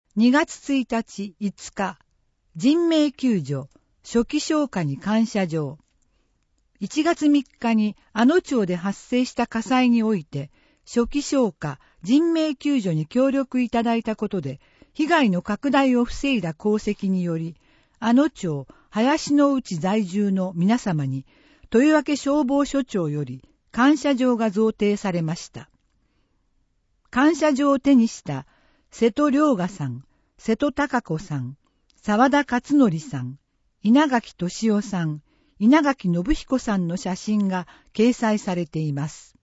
2月1日5日、人命救助、初期消火に感謝状。1月3日に阿野町で発生した火災において、初期消火、人命救助に協力いただいたことで、被害の拡大を防いだ功績により、阿野町林の内在住の皆様に、豊明消防署長より感謝状が贈呈されました。感謝状を手にした瀬戸良賀さん、瀬戸孝子さん、沢田勝則さん、稲垣俊夫さん、稲垣信彦さんの写真が掲載されています。